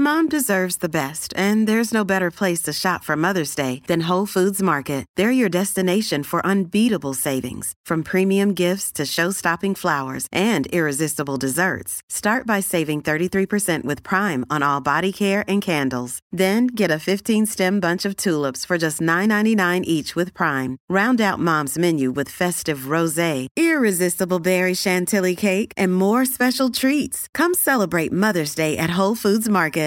Mom deserves the best, and there's no better place to shop for Mother's Day than Whole Foods Market. They're your destination for unbeatable savings, from premium gifts to show-stopping flowers and irresistible desserts. Start by saving 33% with Prime on all body care and candles. Then get a 15-stem bunch of tulips for just $9.99 each with Prime. Round out Mom's menu with festive rosé, irresistible berry chantilly cake, and more special treats. Come celebrate Mother's Day at Whole Foods Market.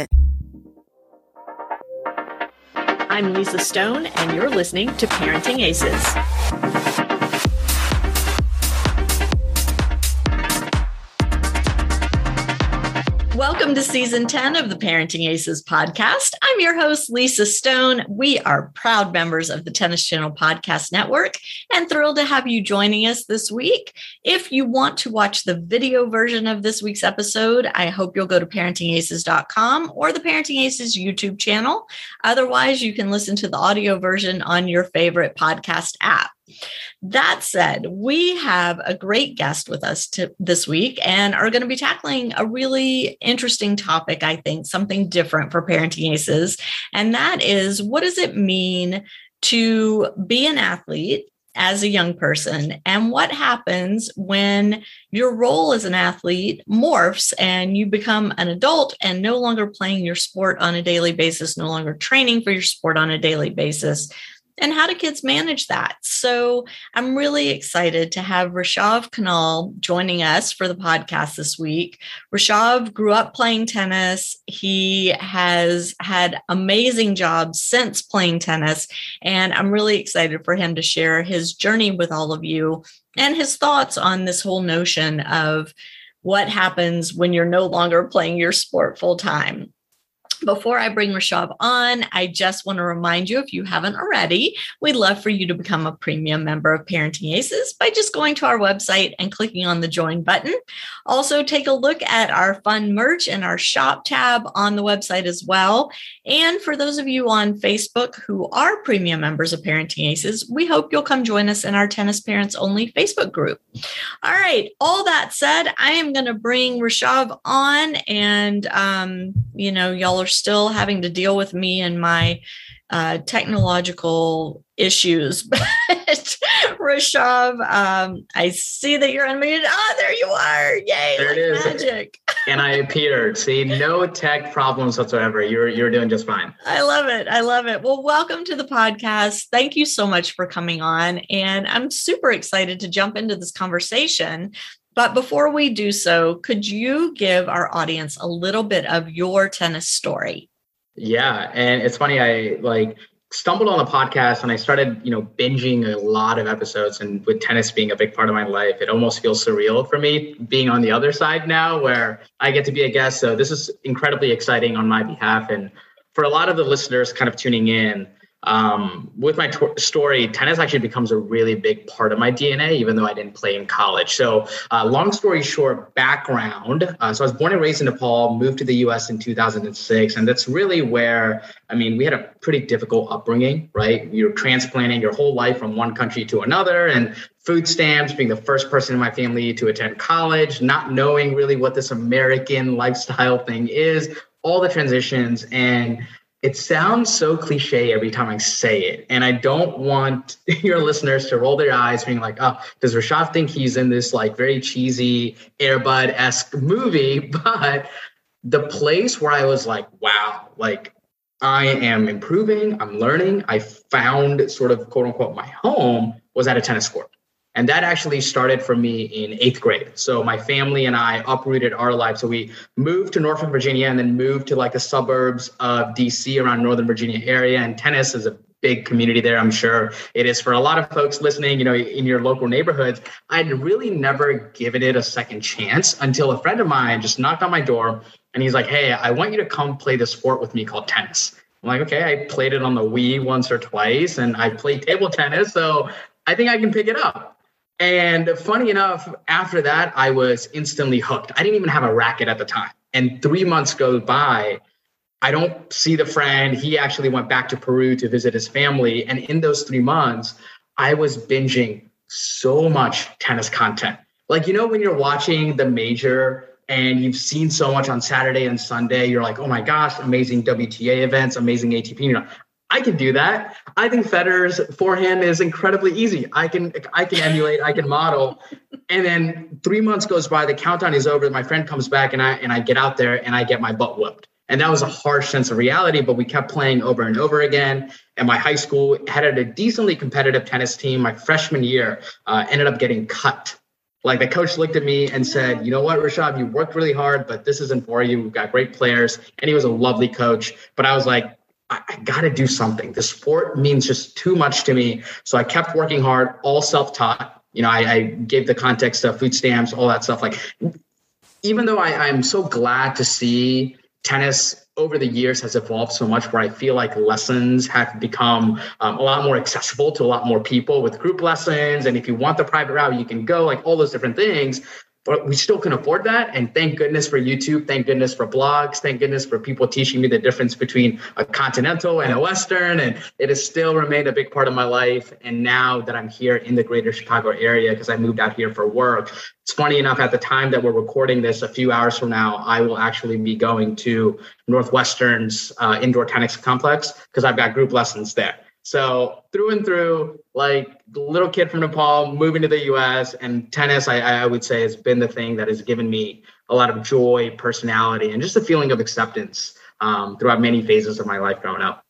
I'm Lisa Stone, and you're listening to Parenting Aces. Welcome to Season 10 of the Parenting Aces podcast. I'm your host, Lisa Stone. We are proud members of the Tennis Channel Podcast Network and thrilled to have you joining us this week. If you want to watch the video version of this week's episode, I hope you'll go to parentingaces.com or the Parenting Aces YouTube channel. Otherwise, you can listen to the audio version on your favorite podcast app. That said, we have a great guest with us this week and are going to be tackling a really interesting topic, I think, something different for Parenting Aces. And that is, what does it mean to be an athlete as a young person? And what happens when your role as an athlete morphs and you become an adult and no longer playing your sport on a daily basis, no longer training for your sport on a daily basis? And how do kids manage that? So I'm really excited to have Rishav Kanal joining us for the podcast this week. Rishav grew up playing tennis. He has had amazing jobs since playing tennis. And I'm really excited for him to share his journey with all of you and his thoughts on this whole notion of what happens when you're no longer playing your sport full time. Before I bring Rishav on, I just want to remind you, if you haven't already, we'd love for you to become a premium member of Parenting Aces by just going to our website and clicking on the join button. Also, take a look at our fun merch and our shop tab on the website as well. And for those of you on Facebook who are premium members of Parenting Aces, we hope you'll come join us in our Tennis Parents Only Facebook group. All right. All that said, I am going to bring Rishav on, and, y'all are still having to deal with me and my technological issues. But Rishav, I see that you're unmuted. There you are. Yay. There it is. Magic. And I appeared. See, no tech problems whatsoever. You're doing just fine. I love it. I love it. Well, welcome to the podcast. Thank you so much for coming on. And I'm super excited to jump into this conversation. But before we do so, could you give our audience a little bit of your tennis story? Yeah. And it's funny, I stumbled on the podcast and I started, binging a lot of episodes, and with tennis being a big part of my life, it almost feels surreal for me being on the other side now where I get to be a guest. So this is incredibly exciting on my behalf. And for a lot of the listeners kind of tuning in, with my story, tennis actually becomes a really big part of my DNA, even though I didn't play in college. So long story short, background. So I was born and raised in Nepal, moved to the US in 2006. And that's really where, we had a pretty difficult upbringing, right? You're transplanting your whole life from one country to another, and food stamps, being the first person in my family to attend college, not knowing really what this American lifestyle thing is, all the transitions. And it sounds so cliche every time I say it. And I don't want your listeners to roll their eyes being like, oh, does Rishav think he's in this very cheesy Air Bud-esque movie? But the place where I was like, wow, I am improving, I'm learning. I found sort of quote unquote my home was at a tennis court. And that actually started for me in 8th grade. So my family and I uprooted our lives. So we moved to Norfolk, Virginia, and then moved to the suburbs of DC around Northern Virginia area. And tennis is a big community there. I'm sure it is for a lot of folks listening, in your local neighborhoods. I'd really never given it a second chance until a friend of mine just knocked on my door and he's like, hey, I want you to come play this sport with me called tennis. I'm like, okay, I played it on the Wii once or twice and I played table tennis. So I think I can pick it up. And funny enough, after that, I was instantly hooked. I didn't even have a racket at the time. And 3 months go by. I don't see the friend. He actually went back to Peru to visit his family. And in those 3 months, I was binging so much tennis content. When you're watching the major and you've seen so much on Saturday and Sunday. You're like, oh my gosh, amazing WTA events, amazing ATP. You know, I can do that. I think Federer's forehand is incredibly easy. I can emulate, I can model. And then 3 months goes by, the countdown is over. My friend comes back and I get out there and I get my butt whooped. And that was a harsh sense of reality, but we kept playing over and over again. And my high school had a decently competitive tennis team. My freshman year ended up getting cut. Like the coach looked at me and said, you know what, Rashad, you worked really hard, but this isn't for you. We've got great players. And he was a lovely coach. But I was like, I got to do something. The sport means just too much to me. So I kept working hard, all self-taught. You know, I gave the context of food stamps, all that stuff. Like, even though I'm so glad to see tennis over the years has evolved so much where I feel like lessons have become a lot more accessible to a lot more people with group lessons. And if you want the private route, you can go, like all those different things. But we still can afford that. And thank goodness for YouTube. Thank goodness for blogs. Thank goodness for people teaching me the difference between a continental and a Western. And it has still remained a big part of my life. And now that I'm here in the greater Chicago area, because I moved out here for work, it's funny enough, at the time that we're recording this, a few hours from now, I will actually be going to Northwestern's indoor tennis complex because I've got group lessons there. So through and through, like little kid from Nepal, moving to the US, and tennis, I would say, has been the thing that has given me a lot of joy, personality, and just a feeling of acceptance throughout many phases of my life growing up.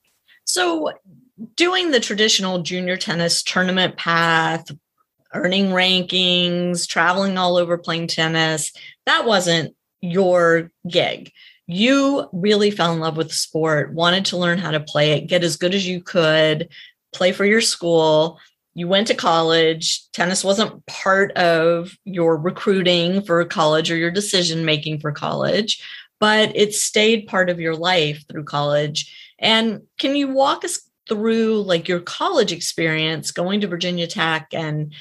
So doing the traditional junior tennis tournament path, earning rankings, traveling all over playing tennis, that wasn't your gig. You really fell in love with the sport, wanted to learn how to play it, get as good as you could, play for your school. You went to college. Tennis wasn't part of your recruiting for college or your decision-making for college, but it stayed part of your life through college. And can you walk us through like your college experience going to Virginia Tech and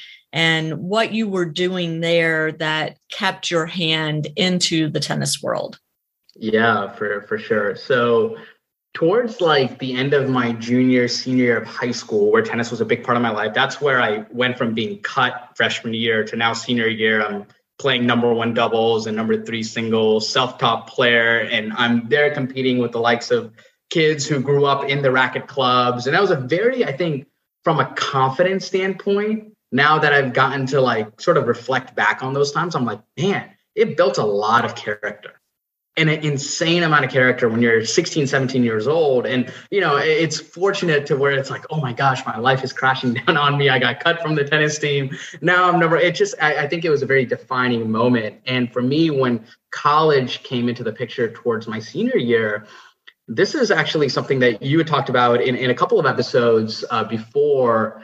what you were doing there that kept your hand into the tennis world? Yeah, for sure. So towards like the end of my senior year of high school, where tennis was a big part of my life, that's where I went from being cut freshman year to now senior year. I'm playing number 1 doubles and number 3 singles, self-taught player. And I'm there competing with the likes of kids who grew up in the racket clubs. And that was a very, I think, from a confidence standpoint, now that I've gotten to like sort of reflect back on those times, I'm like, man, it built a lot of character. And an insane amount of character when you're 16, 17 years old. And, you know, it's fortunate to where it's like, oh my gosh, my life is crashing down on me. I got cut from the tennis team. Now I'm I think it was a very defining moment. And for me, when college came into the picture towards my senior year, this is actually something that you had talked about in a couple of episodes before,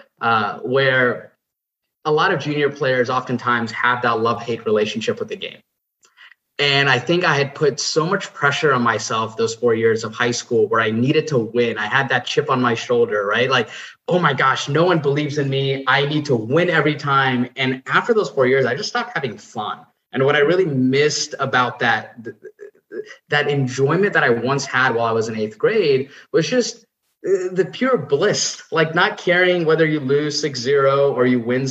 where a lot of junior players oftentimes have that love-hate relationship with the game. And I think I had put so much pressure on myself those 4 years of high school where I needed to win. I had that chip on my shoulder, right? Like, oh my gosh, no one believes in me. I need to win every time. And after those 4 years, I just stopped having fun. And what I really missed about that enjoyment that I once had while I was in 8th grade was just the pure bliss, like not caring whether you lose 6-0 or you win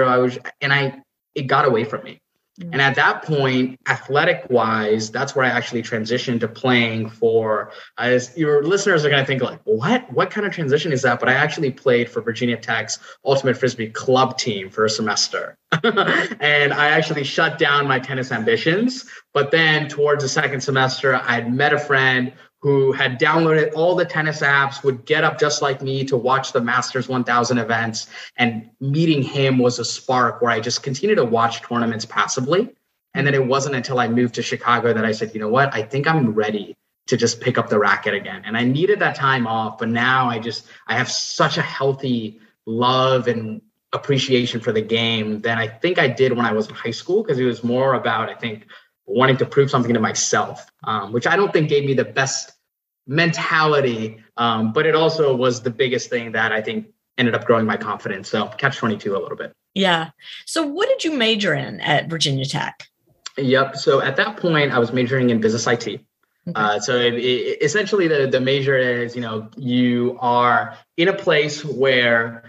6-0. It got away from me. And at that point, athletic wise, that's where I actually transitioned to playing for, as your listeners are going to think like, what kind of transition is that? But I actually played for Virginia Tech's Ultimate Frisbee club team for a semester. And I actually shut down my tennis ambitions. But then towards the second semester, I had met a friend who had downloaded all the tennis apps, would get up just like me to watch the Masters 1000 events. And meeting him was a spark where I just continued to watch tournaments passively. And then it wasn't until I moved to Chicago that I said, you know what, I think I'm ready to just pick up the racket again. And I needed that time off. But now I have such a healthy love and appreciation for the game than I think I did when I was in high school, because it was more about, I think, wanting to prove something to myself, which I don't think gave me the best mentality, but it also was the biggest thing that I think ended up growing my confidence. So catch-22 a little bit. Yeah. So what did you major in at Virginia Tech? Yep. So at that point, I was majoring in business IT. Okay. So essentially the major is, you are in a place where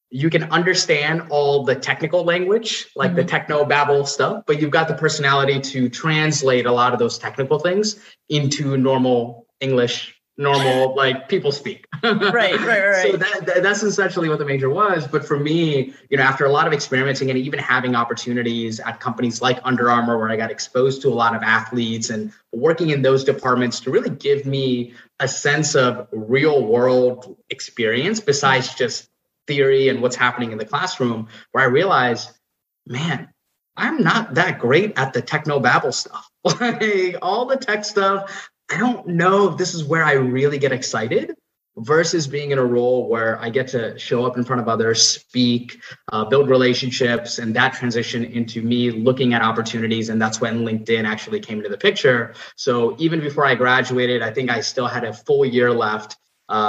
you can understand all the technical language, like the techno babble stuff, but you've got the personality to translate a lot of those technical things into normal English, normal, like people speak. Right. So that's essentially what the major was. But for me, after a lot of experimenting and even having opportunities at companies like Under Armour, where I got exposed to a lot of athletes and working in those departments to really give me a sense of real world experience besides just theory and what's happening in the classroom, where I realized, man, I'm not that great at the techno babble stuff. Like all the tech stuff, I don't know if this is where I really get excited versus being in a role where I get to show up in front of others, speak, build relationships, and that transition into me looking at opportunities. And that's when LinkedIn actually came into the picture. So even before I graduated, I think I still had a full year left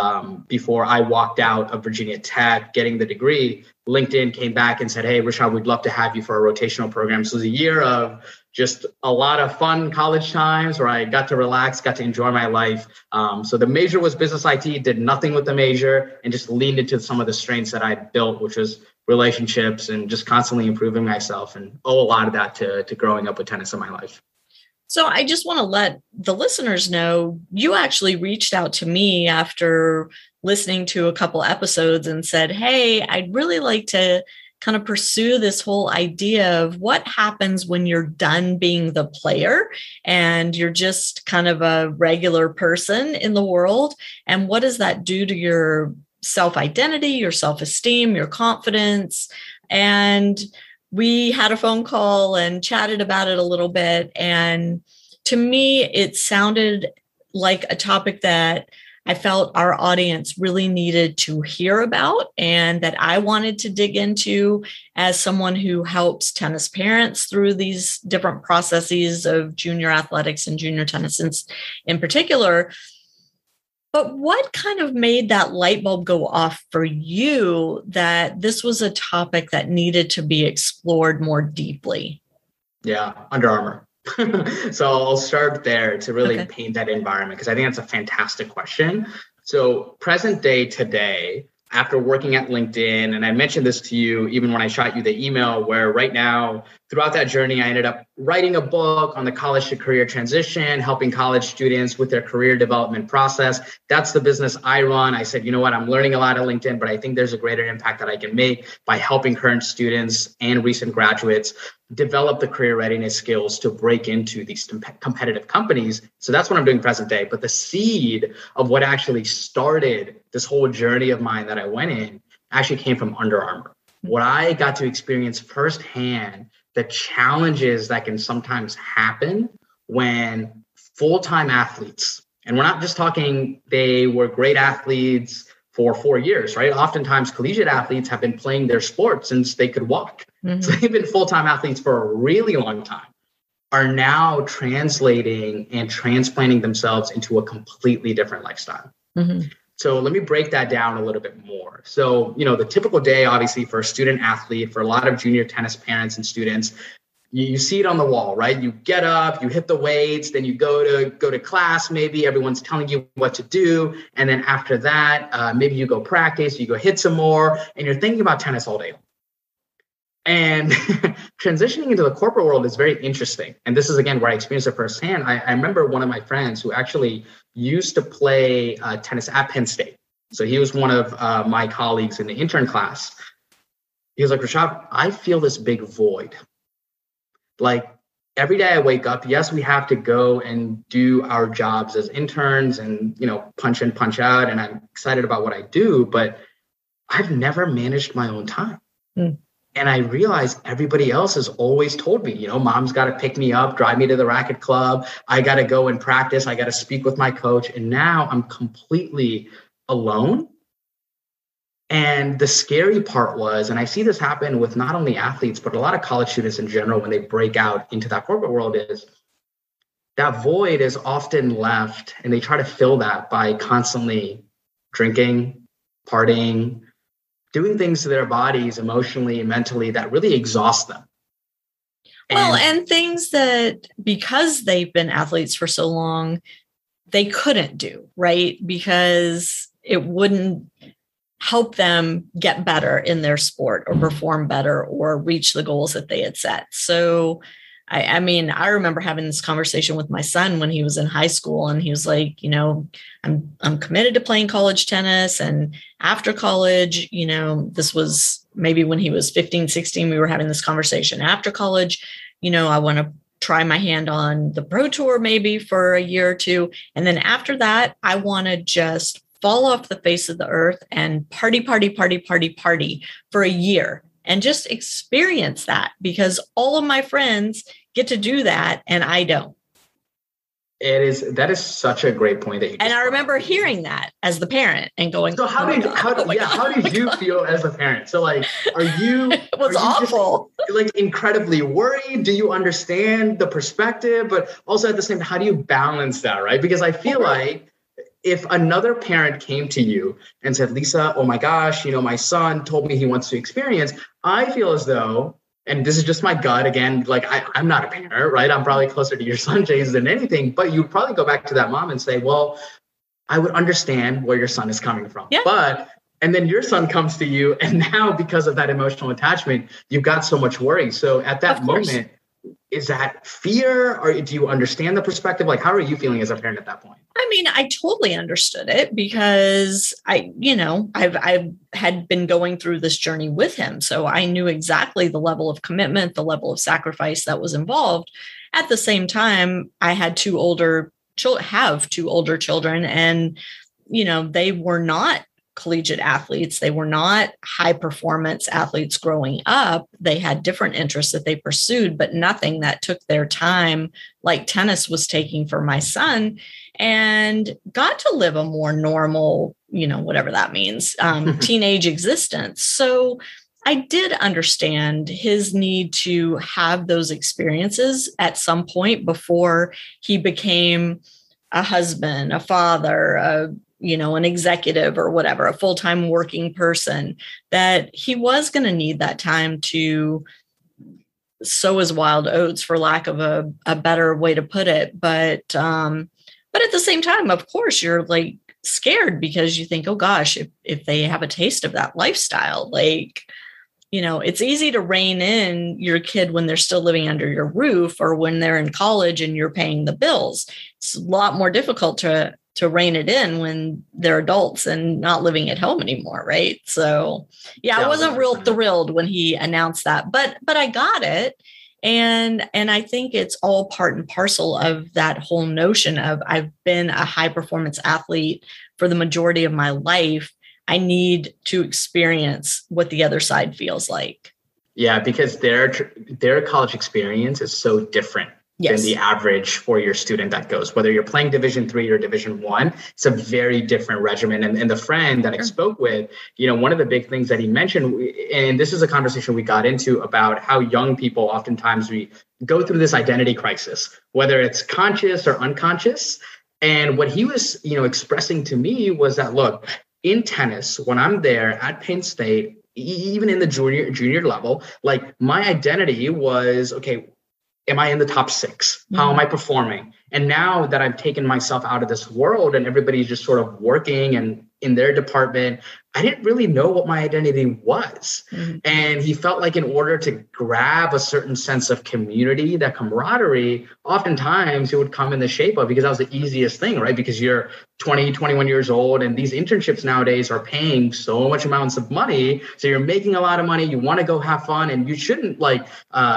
before I walked out of Virginia Tech getting the degree. LinkedIn came back and said, hey, Rashad, we'd love to have you for a rotational program. So it was a year of just a lot of fun college times where I got to relax, got to enjoy my life. So the major was business IT, did nothing with the major, and just leaned into some of the strengths that I built, which was relationships and just constantly improving myself, and owe a lot of that to growing up with tennis in my life. So I just want to let the listeners know, you actually reached out to me after listening to a couple episodes and said, hey, I'd really like to kind of pursue this whole idea of what happens when you're done being the player and you're just kind of a regular person in the world. And what does that do to your self-identity, your self-esteem, your confidence? And we had a phone call and chatted about it a little bit. And to me, it sounded like a topic that I felt our audience really needed to hear about and that I wanted to dig into as someone who helps tennis parents through these different processes of junior athletics and junior tennis in particular. But what kind of made that light bulb go off for you that this was a topic that needed to be explored more deeply? Yeah, Under Armour. So I'll start there to really paint that environment, because I think that's a fantastic question. So present day today, after working at LinkedIn, and I mentioned this to you even when I shot you the email, where right now, throughout that journey, I ended up writing a book on the college to career transition, helping college students with their career development process. That's the business I run. I said, you know what, I'm learning a lot at LinkedIn, but I think there's a greater impact that I can make by helping current students and recent graduates develop the career readiness skills to break into these competitive companies. So that's what I'm doing present day. But the seed of what actually started this whole journey of mine that I went in actually came from Under Armour. What I got to experience firsthand, the challenges that can sometimes happen when full-time athletes, and we're not just talking they were great athletes for 4 years, right? Oftentimes collegiate athletes have been playing their sport since they could walk. Mm-hmm. So they've been full-time athletes for a really long time, are now translating and transplanting themselves into a completely different lifestyle. Mm-hmm. So let me break that down a little bit more. So, the typical day, obviously, for a student athlete, for a lot of junior tennis parents and students, you see it on the wall, right? You get up, you hit the weights, then you go to class. Maybe everyone's telling you what to do. And then after that, maybe you go practice, you go hit some more, and you're thinking about tennis all day. And transitioning into the corporate world is very interesting. And this is, again, where I experienced it firsthand. I remember one of my friends who actually used to play tennis at Penn State. So he was one of my colleagues in the intern class. He was like, Rashad, I feel this big void. Like every day I wake up, yes, we have to go and do our jobs as interns and, punch in, punch out. And I'm excited about what I do, but I've never managed my own time. Mm. And I realized everybody else has always told me, mom's got to pick me up, drive me to the racket club. I got to go and practice. I got to speak with my coach. And now I'm completely alone. And the scary part was, and I see this happen with not only athletes, but a lot of college students in general, when they break out into that corporate world, is that void is often left and they try to fill that by constantly drinking, partying, doing things to their bodies emotionally and mentally that really exhaust them. And things that, because they've been athletes for so long, they couldn't do, right? Because it wouldn't help them get better in their sport or perform better or reach the goals that they had set. So I mean, I remember having this conversation with my son when he was in high school, and he was like, I'm committed to playing college tennis. And after college, this was maybe when he was 15, 16, we were having this conversation. After college, I want to try my hand on the pro tour maybe for a year or two. And then after that, I want to just fall off the face of the earth and party for a year and just experience that, because all of my friends get to do that and I don't. That is such a great point that you and I remember hearing that as the parent and going, so how did you feel as a parent? So like, it was awful. Like incredibly worried? Do you understand the perspective? But also at the same time, how do you balance that, right? Because I feel like if another parent came to you and said, Lisa, oh my gosh, my son told me he wants to experience, I feel as though, and this is just my gut again, like I'm not a parent, right? I'm probably closer to your son, James, than anything, but you'd probably go back to that mom and say, well, I would understand where your son is coming from. Yeah. And then your son comes to you, and now because of that emotional attachment, you've got so much worry. So at that moment, is that fear, or do you understand the perspective? Like, how are you feeling as a parent at that point? I mean, I totally understood it because I've had been going through this journey with him. So I knew exactly the level of commitment, the level of sacrifice that was involved. At the same time, I had two older children, and, they were not collegiate athletes. They were not high performance athletes growing up. They had different interests that they pursued, but nothing that took their time like tennis was taking for my son, and got to live a more normal, whatever that means, teenage existence. So I did understand his need to have those experiences at some point before he became a husband, a father, an executive or whatever, a full-time working person, that he was going to need that time to sow his wild oats, for lack of a better way to put it. But at the same time, of course, you're like scared because you think, oh gosh, if they have a taste of that lifestyle, it's easy to rein in your kid when they're still living under your roof or when they're in college and you're paying the bills. It's a lot more difficult to rein it in when they're adults and not living at home anymore. Right. So I wasn't real thrilled when he announced that, but I got it. And I think it's all part and parcel of that whole notion of I've been a high performance athlete for the majority of my life. I need to experience what the other side feels like. Yeah, because their college experience is so different than the average four-year student that goes, whether you're playing Division III or Division I, it's a very different regimen. And the friend that I spoke with, one of the big things that he mentioned, and this is a conversation we got into about how young people, oftentimes we go through this identity crisis, whether it's conscious or unconscious. And what he was, expressing to me was that, look, in tennis, when I'm there at Penn State, even in the junior level, like my identity was, okay, am I in the top 6? How am I performing? And now that I've taken myself out of this world and everybody's just sort of working and in their department, I didn't really know what my identity was. Mm-hmm. And he felt like in order to grab a certain sense of community, that camaraderie, oftentimes it would come in the shape of, because that was the easiest thing, right? Because you're 20, 21 years old, and these internships nowadays are paying so much amounts of money. So you're making a lot of money, you want to go have fun, and you shouldn't not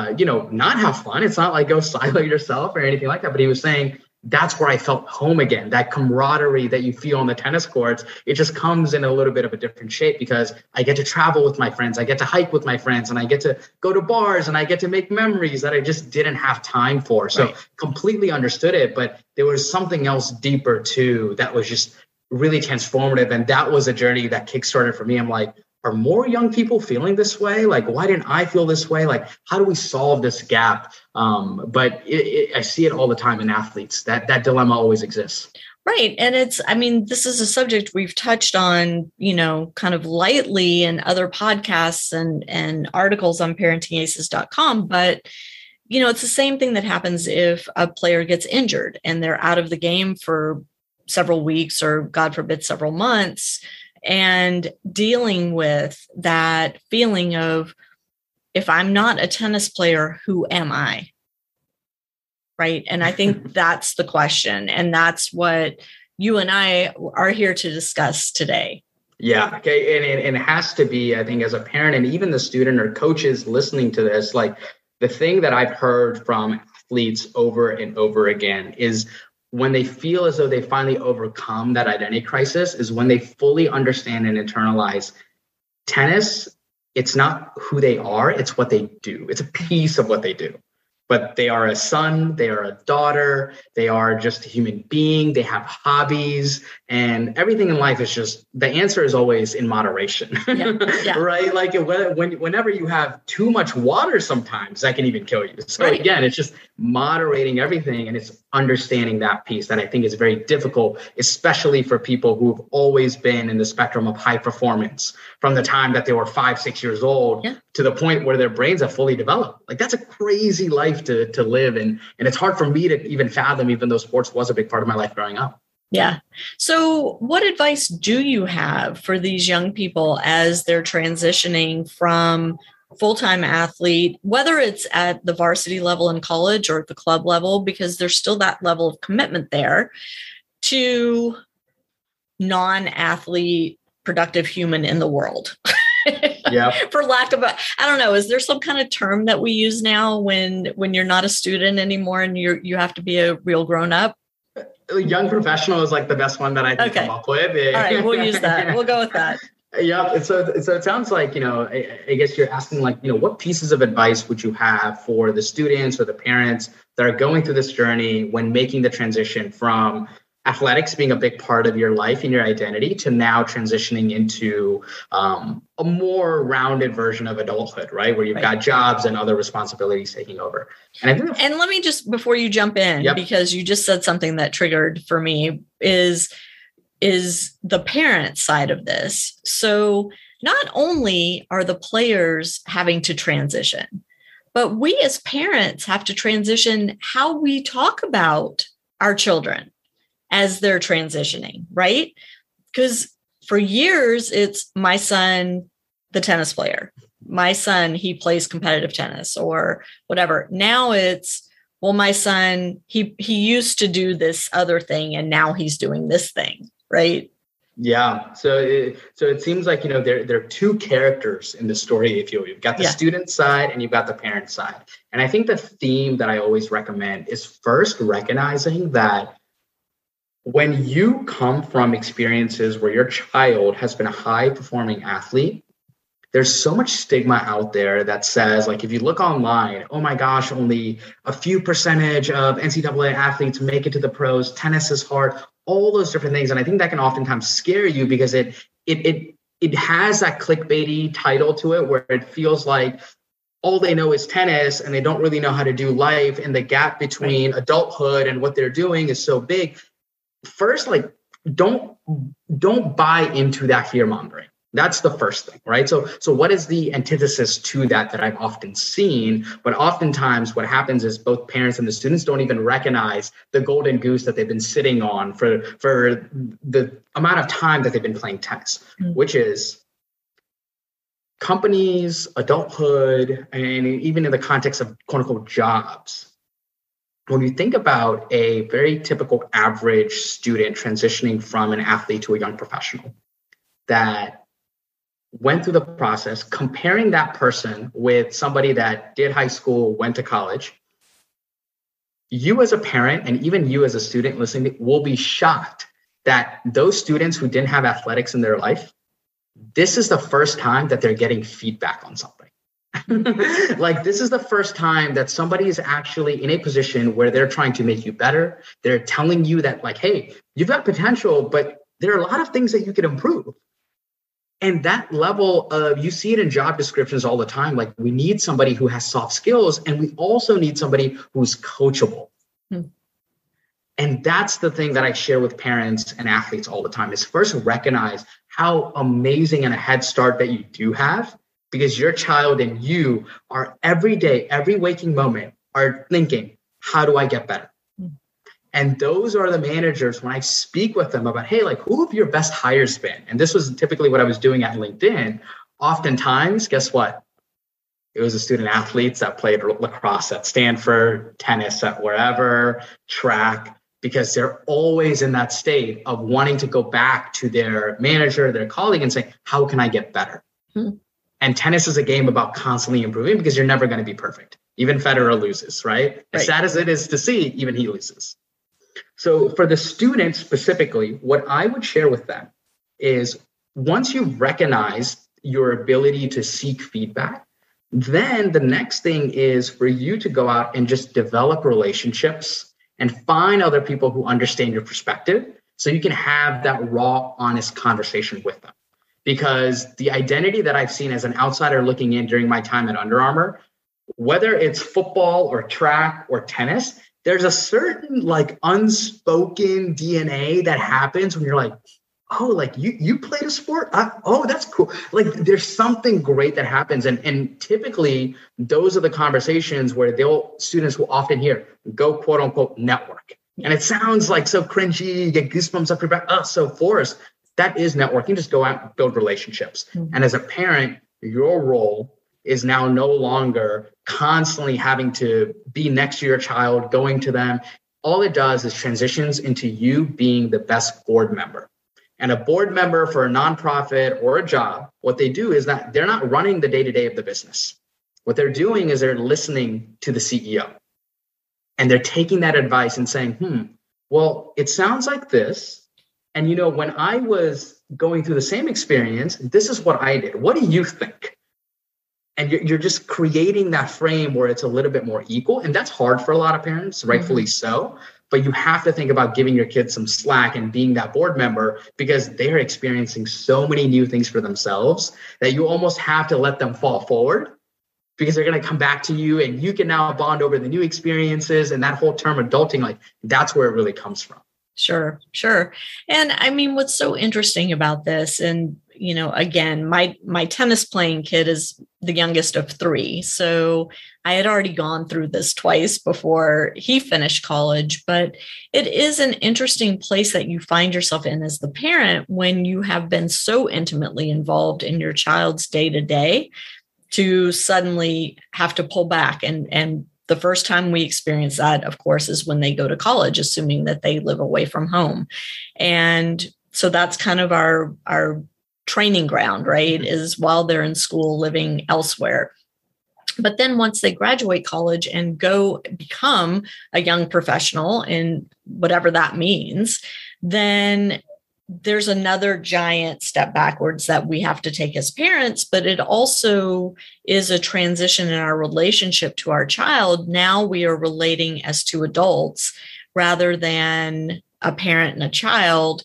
have fun. It's not like go silo yourself or anything like that. But he was saying, that's where I felt home again. That camaraderie that you feel on the tennis courts, it just comes in a little bit of a different shape because I get to travel with my friends. I get to hike with my friends, and I get to go to bars, and I get to make memories that I just didn't have time for. So completely understood it, but there was something else deeper too that was just really transformative. And that was a journey that kickstarted for me. I'm like, are more young people feeling this way? Like, why didn't I feel this way? Like, how do we solve this gap? But I see it all the time in athletes. That dilemma always exists. Right. And this is a subject we've touched on, kind of lightly in other podcasts and articles on parentingaces.com. But, it's the same thing that happens if a player gets injured and they're out of the game for several weeks or, God forbid, several months. and dealing with that feeling of, if I'm not a tennis player, who am I? Right. And I think that's the question. And that's what you and I are here to discuss today. Yeah. Okay. And it has to be, I think, as a parent and even the student or coaches listening to this, like the thing that I've heard from athletes over and over again is when they feel as though they finally overcome that identity crisis is when they fully understand and internalize tennis. It's not who they are, it's what they do. It's a piece of what they do. But they are a son, they are a daughter, they are just a human being, they have hobbies, and everything in life is just, the answer is always in moderation, right? Like whenever you have too much water, sometimes that can even kill you. So again, it's just moderating everything, and it's understanding that piece that I think is very difficult, especially for people who've always been in the spectrum of high performance from the time that they were 5-6 years old to the point where their brains have fully developed. Like that's a crazy life to live. And it's hard for me to even fathom, even though sports was a big part of my life growing up. Yeah. So what advice do you have for these young people as they're transitioning from full-time athlete, whether it's at the varsity level in college or at the club level, because there's still that level of commitment there, to non-athlete productive human in the world? Yeah. For lack of I don't know, is there some kind of term that we use now when you're not a student anymore and you have to be a real grown up? Young professional is like the best one that I can come up with. All right, we'll use that. We'll go with that. Yeah. So it sounds like, I guess you're asking like, what pieces of advice would you have for the students or the parents that are going through this journey when making the transition from athletics being a big part of your life and your identity to now transitioning into a more rounded version of adulthood, right? Where you've got jobs and other responsibilities taking over. And let me just, before you jump in, because you just said something that triggered for me is the parent side of this. So not only are the players having to transition, but we as parents have to transition how we talk about our children as they're transitioning, right? Because for years, it's my son, the tennis player. My son, he plays competitive tennis or whatever. Now it's, well, my son, he used to do this other thing and now he's doing this thing, right? Yeah. So it seems like, there are two characters in the story, if you will. You've got the student side and you've got the parent side. And I think the theme that I always recommend is first recognizing that when you come from experiences where your child has been a high performing athlete, there's so much stigma out there that says, like, if you look online, oh my gosh, only a few percentage of NCAA athletes make it to the pros. Tennis is hard, all those different things. And I think that can oftentimes scare you because it has that clickbaity title to it where it feels like all they know is tennis and they don't really know how to do life. And the gap between adulthood and what they're doing is so big. First, like, don't buy into that fear mongering. That's the first thing, right? So what is the antithesis to that I've often seen? But oftentimes what happens is both parents and the students don't even recognize the golden goose that they've been sitting on for the amount of time that they've been playing tennis, which is companies, adulthood, and even in the context of quote unquote jobs. When you think about a very typical average student transitioning from an athlete to a young professional that went through the process, comparing that person with somebody that did high school, went to college, you as a parent and even you as a student listening will be shocked that those students who didn't have athletics in their life, this is the first time that they're getting feedback on something. Like, this is the first time that somebody is actually in a position where they're trying to make you better. They're telling you that, like, hey, you've got potential, but there are a lot of things that you could improve. And that level of, you see it in job descriptions all the time. Like, we need somebody who has soft skills, and we also need somebody who's coachable. And that's the thing that I share with parents and athletes all the time, is first recognize how amazing and a head start that you do have, because your child and you are every day, every waking moment are thinking, how do I get better? And those are the managers, when I speak with them about, hey, like, who have your best hires been? And this was typically what I was doing at LinkedIn. Oftentimes, guess what? It was the student athletes that played lacrosse at Stanford, tennis at wherever, track, because they're always in that state of wanting to go back to their manager, their colleague, and say, how can I get better? And tennis is a game about constantly improving because you're never going to be perfect. Even Federer loses, right? As sad as it is to see, even he loses. So for the students specifically, what I would share with them is once you recognize your ability to seek feedback, then the next thing is for you to go out and just develop relationships and find other people who understand your perspective so you can have that raw, honest conversation with them. Because the identity that I've seen as an outsider looking in during my time at Under Armour, whether it's football or track or tennis, there's a certain like unspoken DNA that happens when you're like, oh, like you played a sport? Oh, that's cool. Like there's something great that happens. And typically those are the conversations where students will often hear, go quote unquote network. And it sounds like so cringy, you get goosebumps up your back. Oh, so Forrest, that is networking. Just go out and build relationships. And as a parent, your role is now no longer constantly having to be next to your child, going to them. All it does is transitions into you being the best board member. And a board member for a nonprofit or a job, what they do is that they're not running the day-to-day of the business. What they're doing is they're listening to the CEO. And they're taking that advice and saying, well, it sounds like this. And, you know, when I was going through the same experience, this is what I did. What do you think? And you're just creating that frame where it's a little bit more equal. And that's hard for a lot of parents, rightfully so. But you have to think about giving your kids some slack and being that board member because they're experiencing so many new things for themselves that you almost have to let them fall forward because they're going to come back to you and you can now bond over the new experiences and that whole term adulting, like that's where it really comes from. Sure. And I mean, what's so interesting about this, and, you know, again, my tennis playing kid is the youngest of 3. So I had already gone through this twice before he finished college, but it is an interesting place that you find yourself in as the parent when you have been so intimately involved in your child's day-to-day to suddenly have to pull back. And the first time we experience that, of course, is when they go to college, assuming that they live away from home. And so that's kind of our training ground, right? Is while they're in school living elsewhere. But then once they graduate college and go become a young professional in whatever that means, then there's another giant step backwards that we have to take as parents, but it also is a transition in our relationship to our child. Now we are relating as two adults rather than a parent and a child,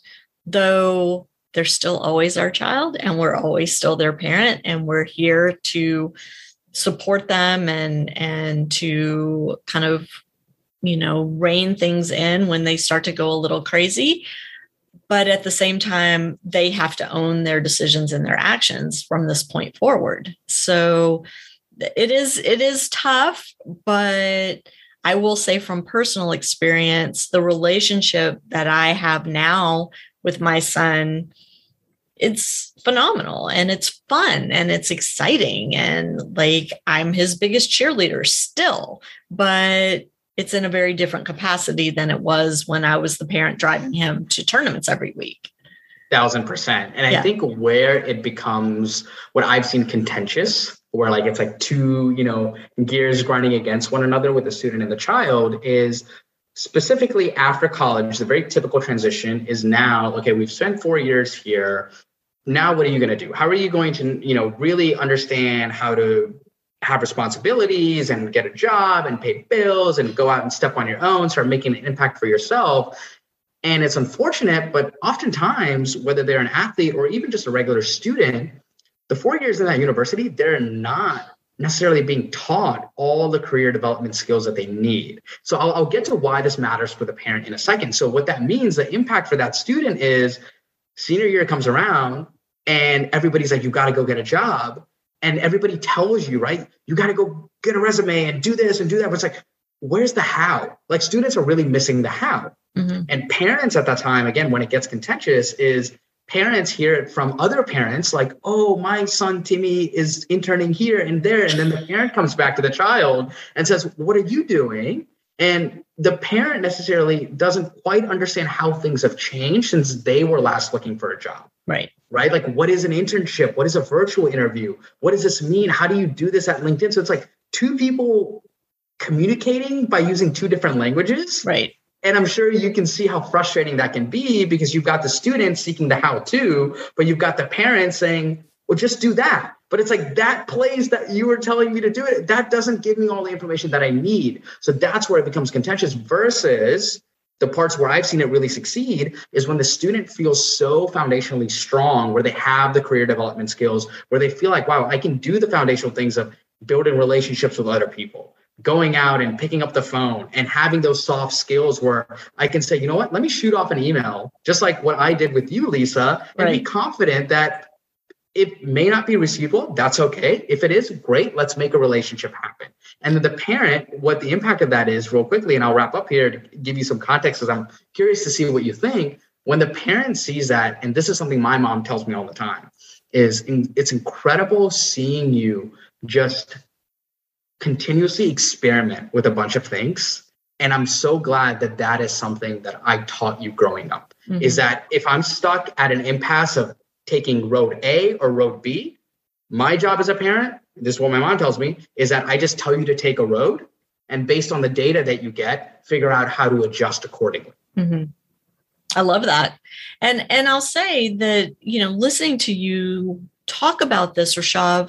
though they're still always our child and we're always still their parent. And we're here to support them and to kind of, you know, rein things in when they start to go a little crazy. But at the same time, they have to own their decisions and their actions from this point forward. So it is tough, but I will say from personal experience, the relationship that I have now with my son, it's phenomenal and it's fun and it's exciting. And like, I'm his biggest cheerleader still, but it's in a very different capacity than it was when I was the parent driving him to tournaments every week. 1,000%. And I think where it becomes what I've seen contentious, where like it's like two, you know, gears grinding against one another with the student and the child, is specifically after college. The very typical transition is now, okay, we've spent 4 years here. Now, what are you going to do? How are you going to, you know, really understand how to have responsibilities and get a job and pay bills and go out and step on your own, start making an impact for yourself? And it's unfortunate, but oftentimes, whether they're an athlete or even just a regular student, the 4 years in that university, they're not necessarily being taught all the career development skills that they need. So I'll get to why this matters for the parent in a second. So what that means, the impact for that student is senior year comes around and everybody's like, you got to go get a job. And everybody tells you, right, you got to go get a resume and do this and do that. But it's like, where's the how? Like students are really missing the how. Mm-hmm. And parents at that time, again, when it gets contentious, is parents hear it from other parents like, oh, my son Timmy is interning here and there. And then the parent comes back to the child and says, what are you doing? And the parent necessarily doesn't quite understand how things have changed since they were last looking for a job. Right. Like, what is an internship? What is a virtual interview? What does this mean? How do you do this at LinkedIn? So it's like two people communicating by using two different languages. Right. And I'm sure you can see how frustrating that can be because you've got the students seeking the how-to, but you've got the parents saying, well, just do that. But it's like that place that you were telling me to do it, that doesn't give me all the information that I need. So that's where it becomes contentious versus the parts where I've seen it really succeed is when the student feels so foundationally strong, where they have the career development skills, where they feel like, wow, I can do the foundational things of building relationships with other people, going out and picking up the phone and having those soft skills where I can say, you know what, let me shoot off an email, just like what I did with you, Lisa, and be confident that it may not be receivable. That's okay. If it is, great. Let's make a relationship happen. And then the parent, what the impact of that is real quickly, and I'll wrap up here to give you some context because I'm curious to see what you think. When the parent sees that, and this is something my mom tells me all the time, it's incredible seeing you just continuously experiment with a bunch of things. And I'm so glad that that is something that I taught you growing up, is that if I'm stuck at an impasse of taking road A or road B, my job as a parent, this is what my mom tells me, is that I just tell you to take a road and based on the data that you get, figure out how to adjust accordingly. Mm-hmm. I love that. And I'll say that, listening to you talk about this, Rishav,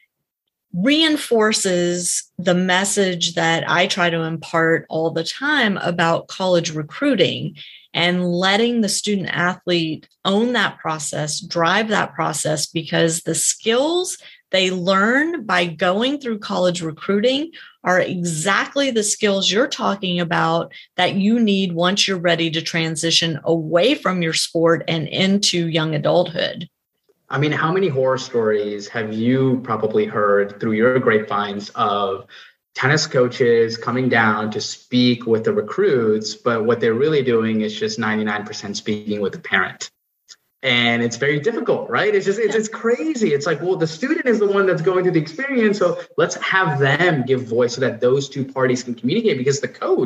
reinforces the message that I try to impart all the time about college recruiting and letting the student athlete own that process, drive that process, because the skills they learn by going through college recruiting are exactly the skills you're talking about that you need once you're ready to transition away from your sport and into young adulthood. I mean, how many horror stories have you probably heard through your grapevines of tennis coaches coming down to speak with the recruits, but what they're really doing is just 99% speaking with the parent. And it's very difficult, right? It's crazy. It's like, well, the student is the one that's going through the experience. So let's have them give voice so that those two parties can communicate, because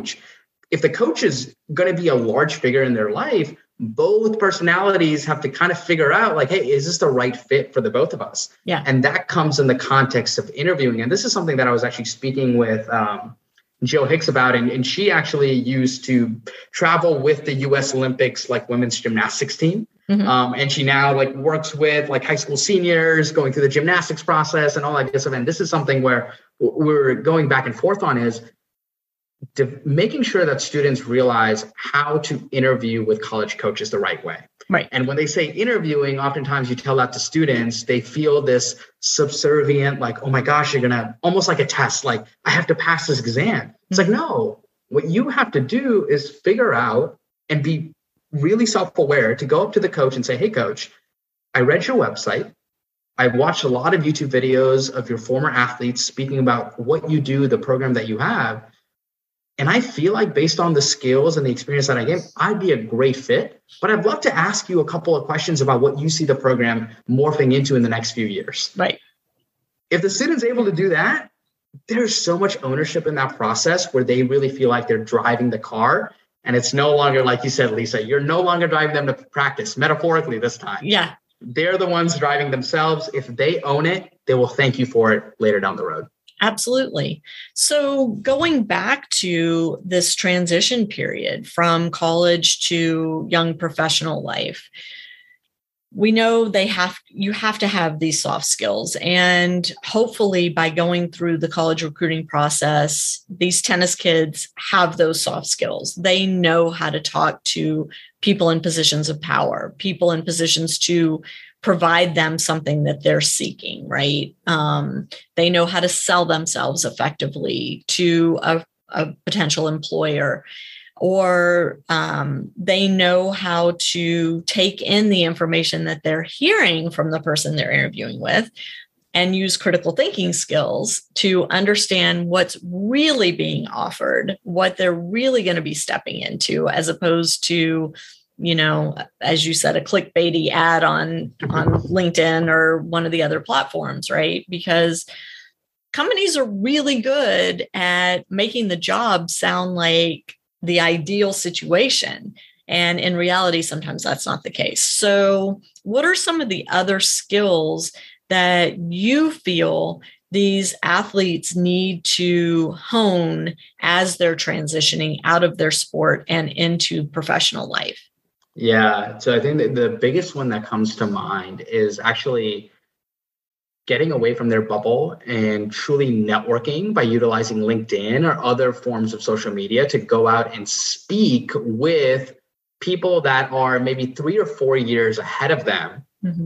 if the coach is going to be a large figure in their life, both personalities have to kind of figure out like, hey, is this the right fit for the both of us? Yeah. And that comes in the context of interviewing. And this is something that I was actually speaking with Jill Hicks about. And she actually used to travel with the US Olympics, like women's gymnastics team. Mm-hmm. And she now works with high school seniors going through the gymnastics process and all that good stuff. And this is something where we're going back and forth on is making sure that students realize how to interview with college coaches the right way. Right. And when they say interviewing, oftentimes you tell that to students, they feel this subservient, like, oh my gosh, you're going to almost like a test, like I have to pass this exam. It's like, no, what you have to do is figure out and be really self-aware to go up to the coach and say, hey, coach, I read your website. I watched a lot of YouTube videos of your former athletes speaking about what you do, the program that you have. And I feel like based on the skills and the experience that I get, I'd be a great fit. But I'd love to ask you a couple of questions about what you see the program morphing into in the next few years. Right. If the student's able to do that, there's so much ownership in that process where they really feel like they're driving the car. And it's no longer, like you said, Lisa, you're no longer driving them to practice, metaphorically this time. Yeah. They're the ones driving themselves. If they own it, they will thank you for it later down the road. Absolutely. So going back to this transition period from college to young professional life, we know you have to have these soft skills. And hopefully by going through the college recruiting process, these tennis kids have those soft skills. They know how to talk to people in positions of power, people in positions to provide them something that they're seeking, right? They know how to sell themselves effectively to a potential employer, or they know how to take in the information that they're hearing from the person they're interviewing with and use critical thinking skills to understand what's really being offered, what they're really going to be stepping into, as opposed to, as you said, a clickbaity ad on LinkedIn or one of the other platforms, right? Because companies are really good at making the job sound like the ideal situation. And in reality, sometimes that's not the case. So what are some of the other skills that you feel these athletes need to hone as they're transitioning out of their sport and into professional life? Yeah. So I think that the biggest one that comes to mind is actually getting away from their bubble and truly networking by utilizing LinkedIn or other forms of social media to go out and speak with people that are maybe 3 or 4 years ahead of them,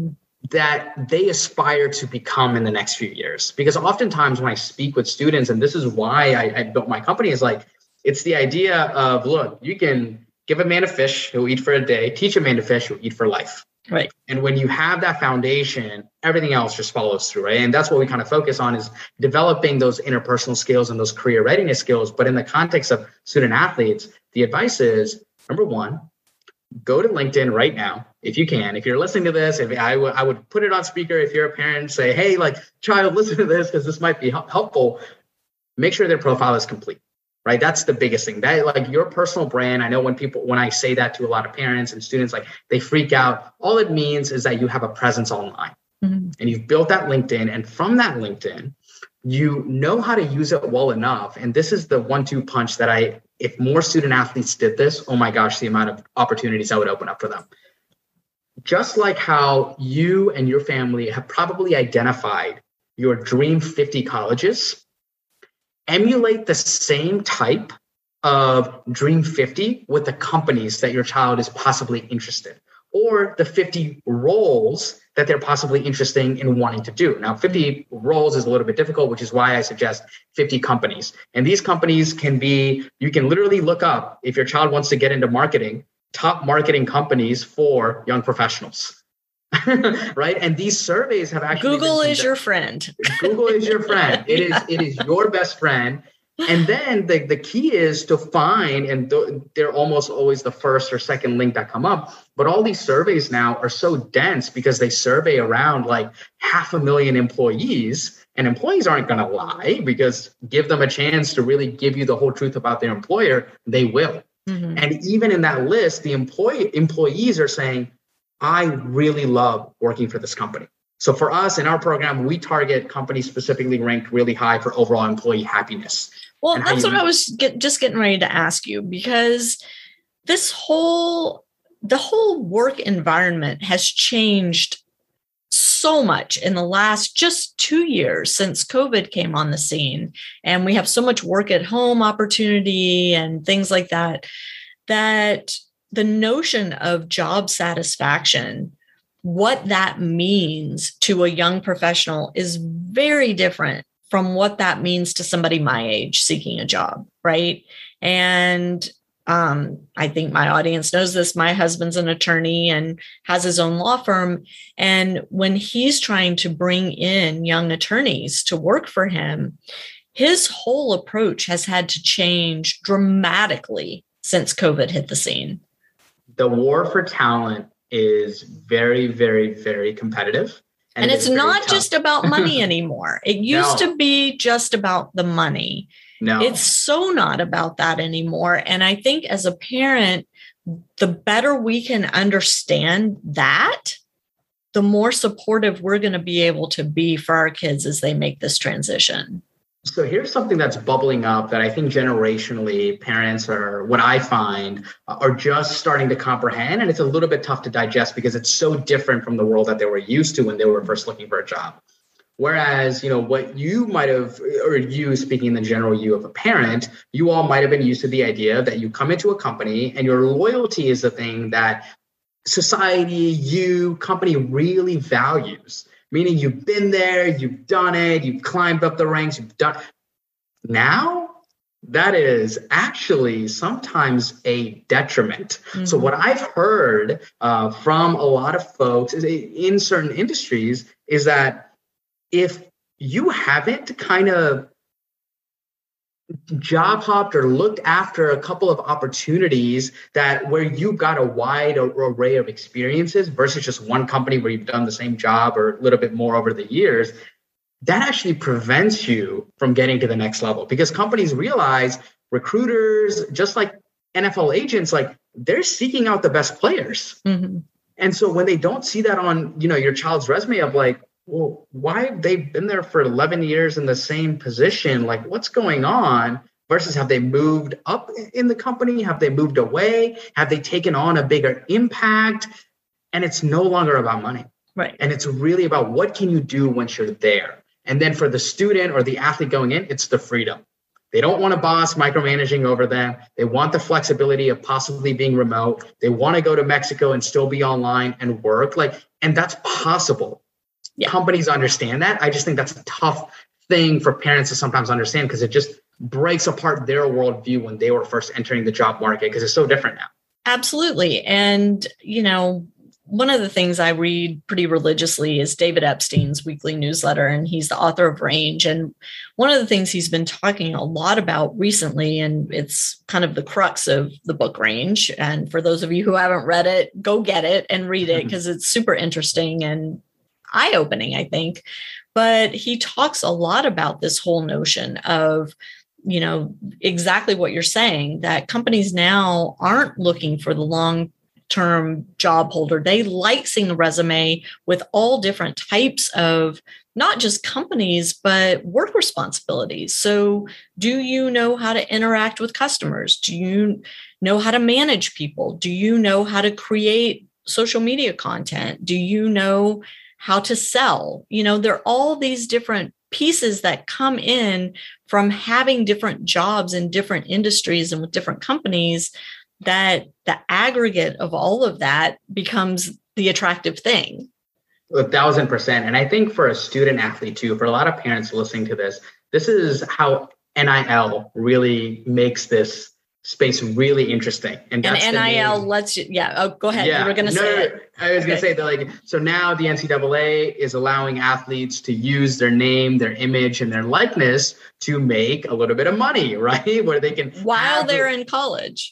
that they aspire to become in the next few years. Because oftentimes when I speak with students, and this is why I built my company, is like, it's the idea of, look, you can give a man a fish, he'll eat for a day, teach a man to fish, he'll eat for life. Right. And when you have that foundation, everything else just follows through, right? And that's what we kind of focus on, is developing those interpersonal skills and those career readiness skills. But in the context of student athletes, the advice is, number one, go to LinkedIn right now, if you can. If you're listening to this, if I would put it on speaker. If you're a parent, say, hey, like, child, listen to this because this might be helpful. Make sure their profile is complete. Right. That's the biggest thing. That, like, your personal brand. I know when I say that to a lot of parents and students, like, they freak out. All it means is that you have a presence online and you've built that LinkedIn. And from that LinkedIn, you know how to use it well enough. And this is the 1-2 punch that if more student athletes did this, oh my gosh, the amount of opportunities that would open up for them. Just like how you and your family have probably identified your dream 50 colleges, emulate the same type of dream 50 with the companies that your child is possibly interested, or the 50 roles that they're possibly interested in wanting to do. Now, 50 roles is a little bit difficult, which is why I suggest 50 companies. And these companies you can literally look up, if your child wants to get into marketing, top marketing companies for young professionals. Right. And these surveys have actually Google is your friend. Google is your friend. It is your best friend. And then the key is to find, and they're almost always the first or second link that come up. But all these surveys now are so dense because they survey around like 500,000 employees, and employees aren't going to lie, because give them a chance to really give you the whole truth about their employer, they will. And even in that list, the employees are saying, I really love working for this company. So for us in our program, we target companies specifically ranked really high for overall employee happiness. Well, that's what I was just getting ready to ask you, because the whole work environment has changed so much in the last just 2 years since COVID came on the scene. And we have so much work at home opportunity and things like that, that the notion of job satisfaction, what that means to a young professional, is very different from what that means to somebody my age seeking a job, right? And I think my audience knows this. My husband's an attorney and has his own law firm. And when he's trying to bring in young attorneys to work for him, his whole approach has had to change dramatically since COVID hit the scene. The war for talent is very, very, very competitive. And it's not just about money anymore. It used to be just about the money. No, it's so not about that anymore. And I think as a parent, the better we can understand that, the more supportive we're going to be able to be for our kids as they make this transition. So here's something that's bubbling up that I think generationally parents are, what I find, are just starting to comprehend. And it's a little bit tough to digest because it's so different from the world that they were used to when they were first looking for a job. Whereas, what you might have, or you speaking in the general you of a parent, you all might have been used to the idea that you come into a company and your loyalty is the thing that society, company really values. Meaning you've been there, you've done it, you've climbed up the ranks, you've done. Now, that is actually sometimes a detriment. Mm-hmm. So what I've heard from a lot of folks in certain industries is that if you haven't kind of job hopped or looked after a couple of opportunities that where you got a wide array of experiences versus just one company where you've done the same job or a little bit more over the years, that actually prevents you from getting to the next level, because companies realize recruiters, just like NFL agents, like they're seeking out the best players. Mm-hmm. And so when they don't see that on, your child's resume of like, well, why have they been there for 11 years in the same position? Like, what's going on? Versus have they moved up in the company? Have they moved away? Have they taken on a bigger impact? And it's no longer about money. Right. And it's really about what can you do once you're there? And then for the student or the athlete going in, it's the freedom. They don't want a boss micromanaging over them. They want the flexibility of possibly being remote. They want to go to Mexico and still be online and work. And that's possible. Yeah. Companies understand that. I just think that's a tough thing for parents to sometimes understand, because it just breaks apart their worldview when they were first entering the job market, because it's so different now. Absolutely. And, one of the things I read pretty religiously is David Epstein's weekly newsletter, and he's the author of Range. And one of the things he's been talking a lot about recently, and it's kind of the crux of the book Range. And for those of you who haven't read it, go get it and read it, because it's super interesting and eye-opening, I think. But he talks a lot about this whole notion of, exactly what you're saying, that companies now aren't looking for the long-term job holder. They like seeing the resume with all different types of not just companies, but work responsibilities. So do you know how to interact with customers? Do you know how to manage people? Do you know how to create social media content? Do you know how to sell? There are all these different pieces that come in from having different jobs in different industries and with different companies, that the aggregate of all of that becomes the attractive thing. 1,000%. And I think for a student athlete too, for a lot of parents listening to this, this is how NIL really makes this space really interesting. And that's NIL lets you, go ahead. Yeah. You were going to say it. I was going to say that, so now the NCAA is allowing athletes to use their name, their image, and their likeness to make a little bit of money, right? Where they can while they're in college,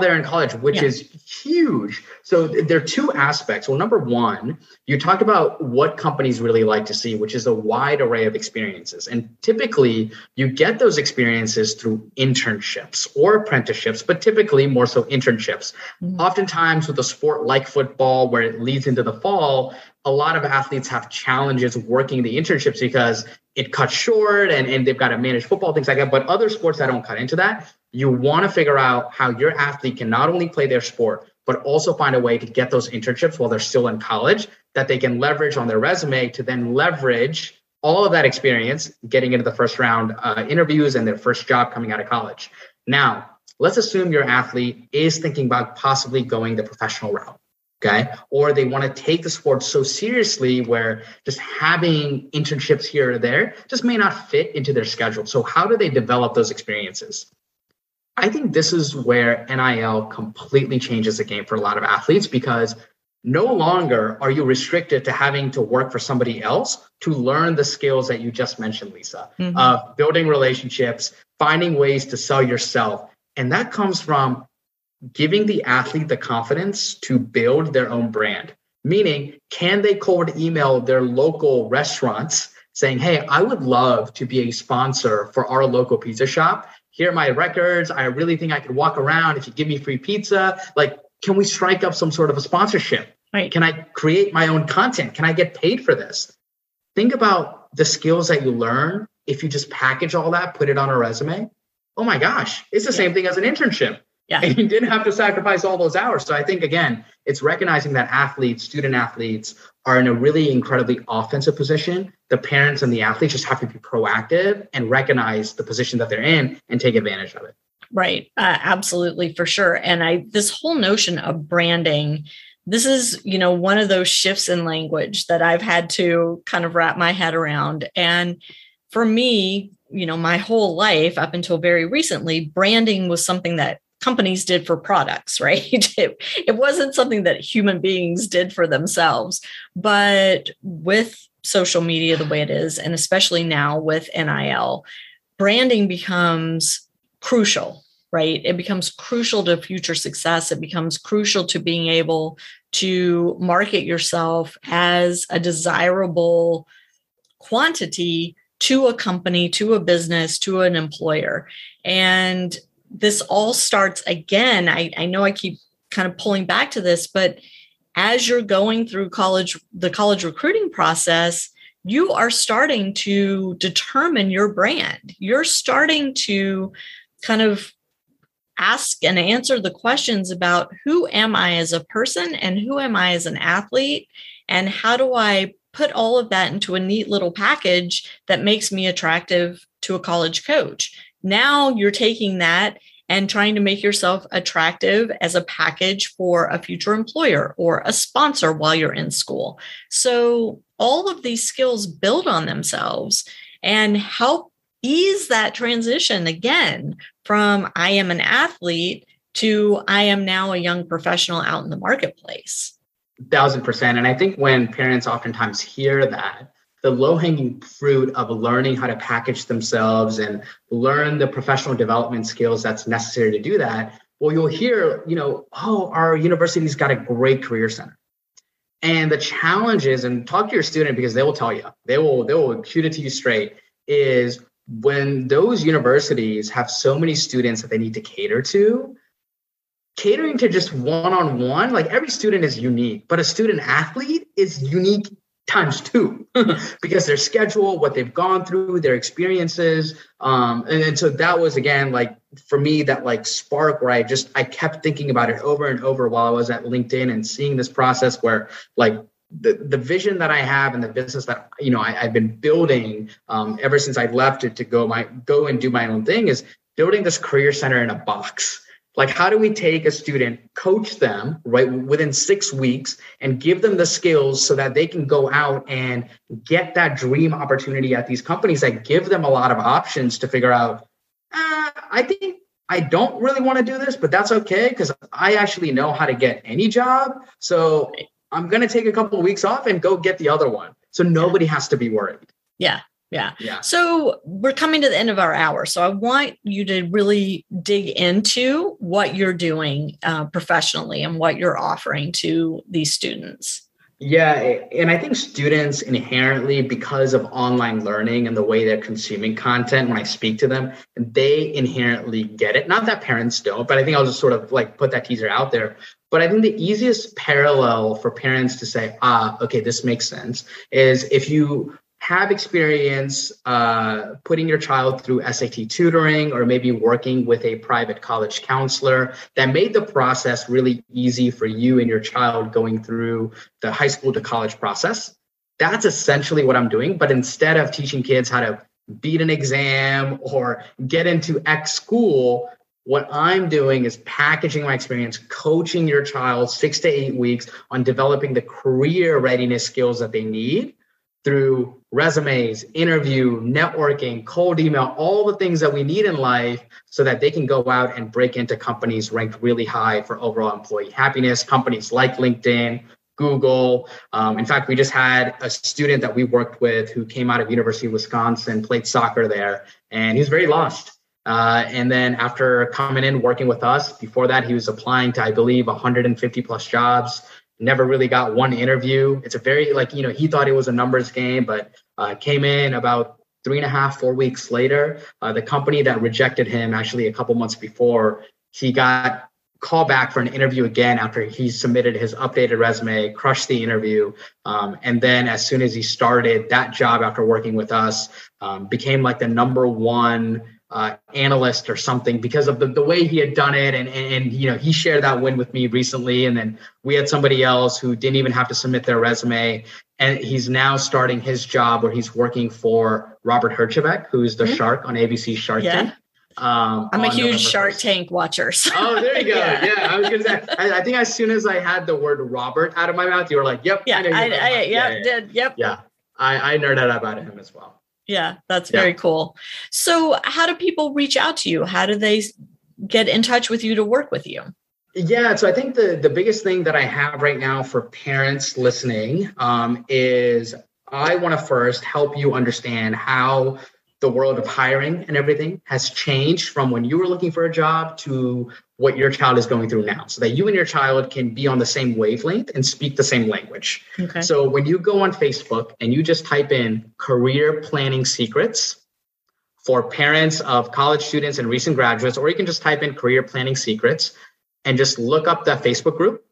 which is huge. So there are two aspects. Well, number one, you talked about what companies really like to see, which is a wide array of experiences. And typically you get those experiences through internships or apprenticeships, but typically more so internships. Mm-hmm. Oftentimes with a sport like football, where it leads into the fall, a lot of athletes have challenges working the internships because it cuts short and they've got to manage football, things like that. But other sports that don't cut into that, you want to figure out how your athlete can not only play their sport, but also find a way to get those internships while they're still in college that they can leverage on their resume to then leverage all of that experience getting into the first round interviews and their first job coming out of college. Now, let's assume your athlete is thinking about possibly going the professional route. Okay. Or they want to take the sport so seriously where just having internships here or there just may not fit into their schedule. So how do they develop those experiences? I think this is where NIL completely changes the game for a lot of athletes, because no longer are you restricted to having to work for somebody else to learn the skills that you just mentioned, Lisa, of building relationships, finding ways to sell yourself. And that comes from giving the athlete the confidence to build their own brand. Meaning, can they cold email their local restaurants saying, hey, I would love to be a sponsor for our local pizza shop. Here are my records. I really think I could walk around if you give me free pizza. Can we strike up some sort of a sponsorship? Right. Can I create my own content? Can I get paid for this? Think about the skills that you learn if you just package all that, put it on a resume. Oh my gosh, it's the same thing as an internship. Yeah. And you didn't have to sacrifice all those hours. So I think, again, it's recognizing that student athletes are in a really incredibly offensive position. The parents and the athletes just have to be proactive and recognize the position that they're in and take advantage of it. Right. Absolutely, for sure. And this whole notion of branding, this is, one of those shifts in language that I've had to kind of wrap my head around. And for me, my whole life up until very recently, branding was something that companies did for products, right? It wasn't something that human beings did for themselves. But with social media the way it is, and especially now with NIL, branding becomes crucial, right? It becomes crucial to future success. It becomes crucial to being able to market yourself as a desirable quantity to a company, to a business, to an employer. And this all starts again. I know I keep kind of pulling back to this, but as you're going through the college recruiting process, you are starting to determine your brand. You're starting to kind of ask and answer the questions about who am I as a person and who am I as an athlete, and how do I put all of that into a neat little package that makes me attractive to a college coach. Now you're taking that and trying to make yourself attractive as a package for a future employer or a sponsor while you're in school. So all of these skills build on themselves and help ease that transition again from I am an athlete to I am now a young professional out in the marketplace. 1,000%. And I think when parents oftentimes hear that, the low-hanging fruit of learning how to package themselves and learn the professional development skills that's necessary to do that, well, you'll hear, oh, our university's got a great career center. And the challenge is, and talk to your student because they will tell you, they will shoot it to you straight, is when those universities have so many students that they need to cater to, catering to just one-on-one, like every student is unique, but a student athlete is unique times two because their schedule, what they've gone through, their experiences. And so that was, again, like for me, that like spark where I kept thinking about it over and over while I was at LinkedIn and seeing this process where like the vision that I have and the business that, I've been building ever since I left it to go and do my own thing is building this career center in a box. Like, how do we take a student, coach them right within 6 weeks and give them the skills so that they can go out and get that dream opportunity at these companies that give them a lot of options to figure out, I think I don't really want to do this, but that's okay because I actually know how to get any job. So I'm going to take a couple of weeks off and go get the other one. So nobody has to be worried. Yeah. So we're coming to the end of our hour. So I want you to really dig into what you're doing professionally and what you're offering to these students. Yeah. And I think students inherently, because of online learning and the way they're consuming content, when I speak to them, they inherently get it. Not that parents don't, but I think I'll just sort of like put that teaser out there. But I think the easiest parallel for parents to say, okay, this makes sense, is if you have experience putting your child through SAT tutoring or maybe working with a private college counselor that made the process really easy for you and your child going through the high school to college process. That's essentially what I'm doing. But instead of teaching kids how to beat an exam or get into X school, what I'm doing is packaging my experience, coaching your child 6 to 8 weeks on developing the career readiness skills that they need through resumes, interview, networking, cold email, all the things that we need in life so that they can go out and break into companies ranked really high for overall employee happiness, companies like LinkedIn, Google. In fact, we just had a student that we worked with who came out of University of Wisconsin, played soccer there, and he was very lost. And then after coming in, working with us, before that, he was applying to, I believe, 150 plus jobs. Never really got one interview. It's a very he thought it was a numbers game, but came in about 3.5, 4 weeks later. The company that rejected him actually a couple months before, he got called back for an interview again after he submitted his updated resume, crushed the interview. And then as soon as he started that job after working with us, became like the number one analyst or something because of the way he had done it. And he shared that win with me recently. And then we had somebody else who didn't even have to submit their resume. And he's now starting his job where he's working for Robert Herjavec, who's the shark on ABC Shark Tank. I'm a huge Shark Tank watcher. So. Oh, there you go. Yeah, I was going to say, I think as soon as I had the word Robert out of my mouth, you were like, yep. Yeah, I did. Yep. Yeah, I nerded out about him as well. Yeah, that's very cool. So how do people reach out to you? How do they get in touch with you to work with you? Yeah, so I think the biggest thing that I have right now for parents listening is I want to first help you understand how the world of hiring and everything has changed from when you were looking for a job to what your child is going through now, so that you and your child can be on the same wavelength and speak the same language. Okay. So when you go on Facebook and you just type in career planning secrets for parents of college students and recent graduates, or you can just type in career planning secrets and just look up that Facebook group,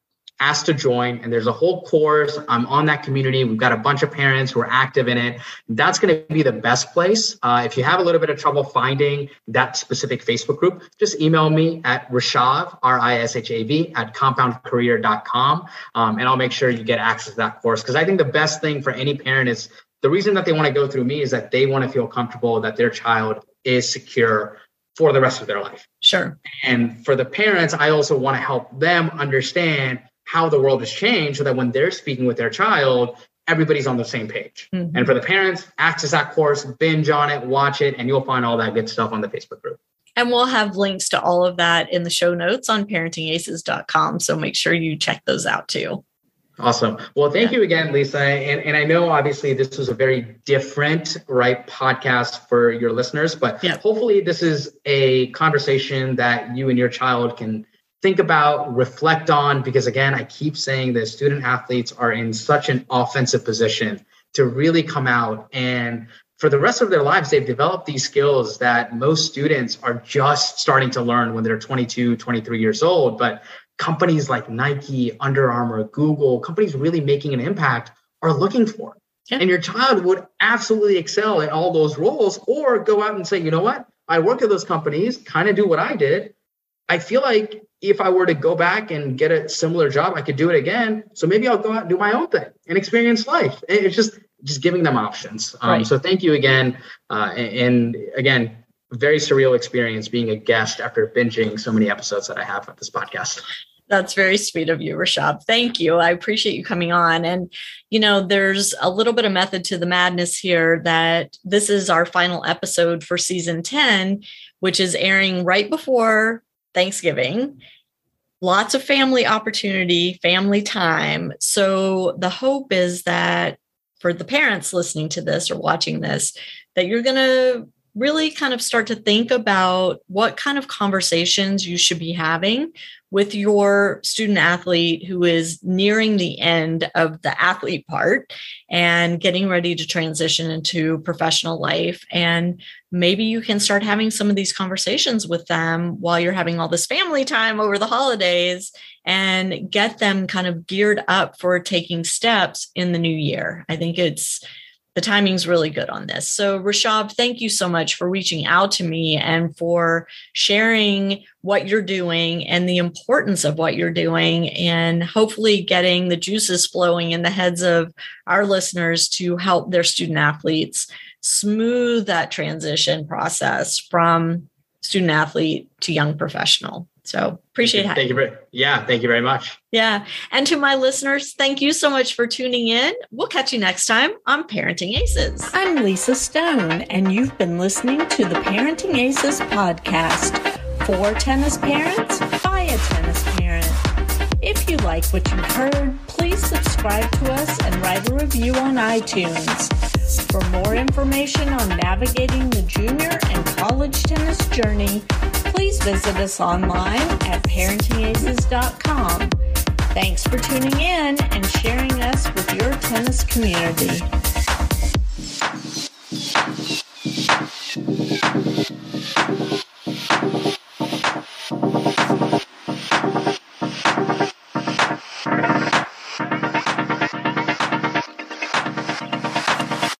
ask to join, and there's a whole course. I'm on that community. We've got a bunch of parents who are active in it. That's going to be the best place. If you have a little bit of trouble finding that specific Facebook group, just email me at Rishav, RISHAV, at compoundcareer.com. And I'll make sure you get access to that course. Because I think the best thing for any parent is the reason that they want to go through me is that they want to feel comfortable that their child is secure for the rest of their life. Sure. And for the parents, I also want to help them understand how the world has changed so that when they're speaking with their child, everybody's on the same page. Mm-hmm. And for the parents, access that course, binge on it, watch it, and you'll find all that good stuff on the Facebook group. And we'll have links to all of that in the show notes on parentingaces.com. So make sure you check those out too. Awesome. Well, thank you again, Lisa. And I know obviously this was a very different, podcast for your listeners, but hopefully this is a conversation that you and your child can think about, reflect on, because again, I keep saying that student athletes are in such an offensive position to really come out, and for the rest of their lives, they've developed these skills that most students are just starting to learn when they're 22, 23 years old. But companies like Nike, Under Armour, Google, companies really making an impact are looking for. Yeah. And your child would absolutely excel in all those roles, or go out and say, you know what? I work at those companies, kind of do what I did. I feel like if I were to go back and get a similar job, I could do it again. So maybe I'll go out and do my own thing and experience life. It's just giving them options. Right. So thank you again. And again, very surreal experience being a guest after binging so many episodes that I have of this podcast. That's very sweet of you, Rishav. Thank you. I appreciate you coming on. And, there's a little bit of method to the madness here, that this is our final episode for season 10, which is airing right before Thanksgiving. Lots of family opportunity, family time. So the hope is that for the parents listening to this or watching this, that you're going to really kind of start to think about what kind of conversations you should be having with your student athlete who is nearing the end of the athlete part and getting ready to transition into professional life. And maybe you can start having some of these conversations with them while you're having all this family time over the holidays, and get them kind of geared up for taking steps in the new year. I think the timing's really good on this. So Rishav, thank you so much for reaching out to me and for sharing what you're doing and the importance of what you're doing, and hopefully getting the juices flowing in the heads of our listeners to help their student athletes smooth that transition process from student athlete to young professional. So appreciate it. Thank you very much. Yeah. And to my listeners, thank you so much for tuning in. We'll catch you next time on Parenting Aces. I'm Lisa Stone, and you've been listening to the Parenting Aces podcast, for tennis parents by a tennis parent. If you like what you've heard, please subscribe to us and write a review on iTunes. For more information on navigating the junior and college tennis journey, please visit us online at parentingaces.com. Thanks for tuning in and sharing us with your tennis community.